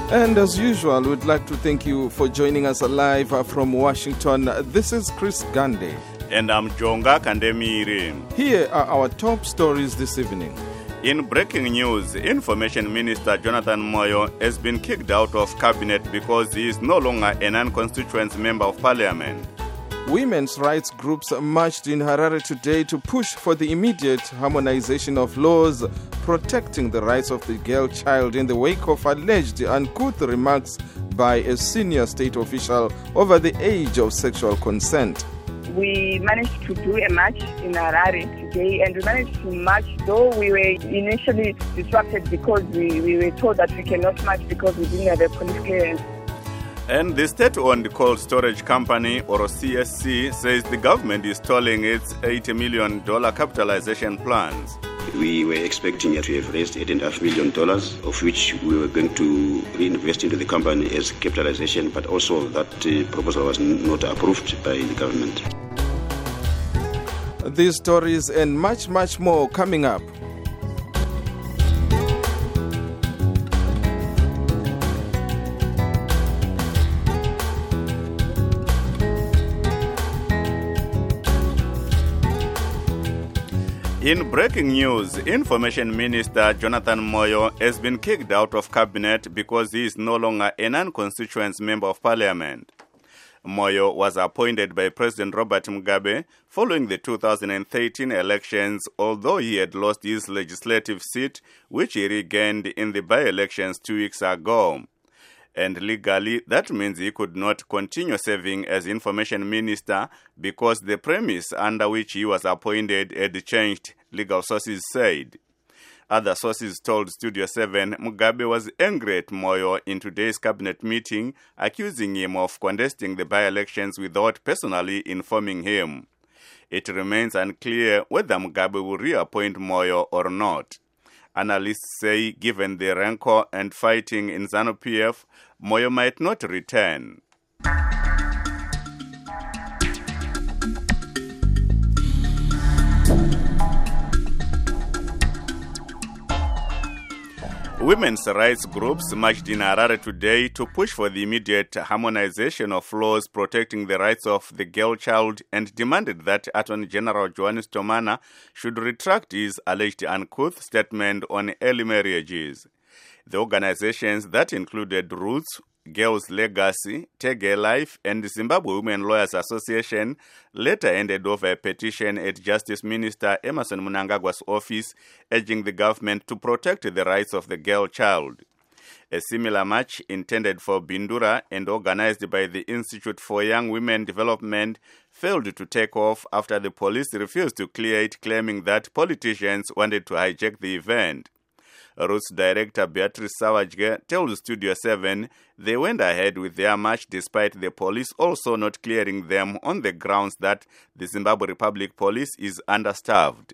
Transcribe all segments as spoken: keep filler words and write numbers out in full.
And as usual, we'd like to thank you for joining us live from Washington. This is Chris Gande. And I'm Jonga Kandemiri. Here are our top stories this evening. In breaking news, Information Minister Jonathan Moyo has been kicked out of cabinet because he is no longer a non-constituent member of parliament. Women's rights groups marched in Harare today to push for the immediate harmonization of laws protecting the rights of the girl child in the wake of alleged uncouth remarks by a senior state official over the age of sexual consent. We managed to do a march in Harare today, and we managed to march, though we were initially disrupted because we, we were told that we cannot march because we didn't have a police clearance. And the state-owned cold storage company, or C S C, says the government is stalling its eighty million dollars capitalization plans. We were expecting to have raised eight point five million dollars, of which we were going to reinvest into the company as capitalization, but also that uh, proposal was not approved by the government. These stories and much, much more coming up. In breaking news, Information Minister Jonathan Moyo has been kicked out of cabinet because he is no longer a non-constituent member of parliament. Moyo was appointed by President Robert Mugabe following the two thousand thirteen elections, although he had lost his legislative seat, which he regained in the by-elections two weeks ago. And legally, that means he could not continue serving as information minister because the premise under which he was appointed had changed, legal sources said. Other sources told Studio seven Mugabe was angry at Moyo in today's cabinet meeting, accusing him of contesting the by-elections without personally informing him. It remains unclear whether Mugabe will reappoint Moyo or not. Analysts say, given the rancor and fighting in ZANU-P F, Moyo might not return. Women's rights groups marched in Harare today to push for the immediate harmonization of laws protecting the rights of the girl child and demanded that Attorney General Johannes Tomana should retract his alleged uncouth statement on early marriages. The organizations that included Roots, Girls Legacy, Tege Life, and the Zimbabwe Women Lawyers Association later handed over a petition at Justice Minister Emmerson Mnangagwa's office urging the government to protect the rights of the girl child. A similar march intended for Bindura and organized by the Institute for Young Women Development failed to take off after the police refused to clear it, claiming that politicians wanted to hijack the event. Roots director Beatrice Sawajge told Studio seven they went ahead with their march despite the police also not clearing them on the grounds that the Zimbabwe Republic Police is understaffed.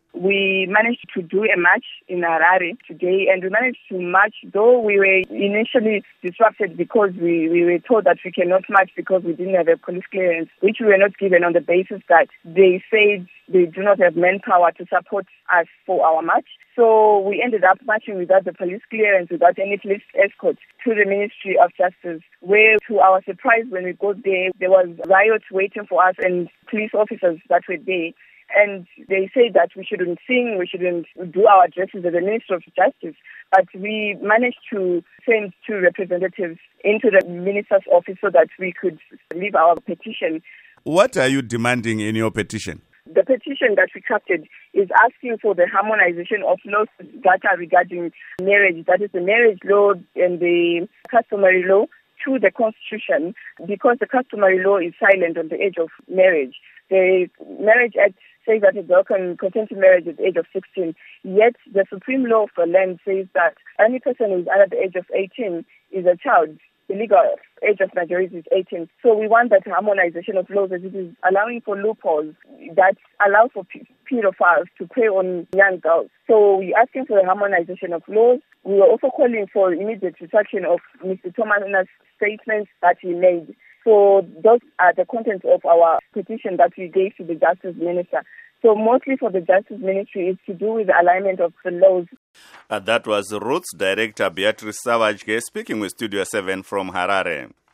We managed to do a march in Harare today, and we managed to march, though we were initially disrupted because we, we were told that we cannot march because we didn't have a police clearance, which we were not given on the basis that they said they do not have manpower to support us for our march. So we ended up marching without the police clearance, without any police escort, to the Ministry of Justice, where, to our surprise, when we got there, there was riots waiting for us and police officers that were there. And they said that we shouldn't sing, we shouldn't do our addresses as the Minister of Justice. But we managed to send two representatives into the Minister's office so that we could leave our petition. What are you demanding in your petition? The petition that we crafted is asking for the harmonization of laws that are regarding marriage, that is the marriage law and the customary law, to the Constitution, because the customary law is silent on the age of marriage. The Marriage Act says that a girl can consent to marriage at the age of sixteen, yet the Supreme Law of the land says that any person who is under the age of eighteen is a child. The legal age of majority is eighteen. So we want that harmonization of laws, as it is allowing for loopholes that allow for pedophiles to prey on young girls. So we're asking for the harmonization of laws. We are also calling for immediate retraction of Mister Tomana's statements that he made. So those are the contents of our petition that we gave to the Justice Minister. So mostly for the Justice Ministry is to do with the alignment of the laws. Uh, that was Roots Director Beatrice Savage speaking with Studio seven from Harare.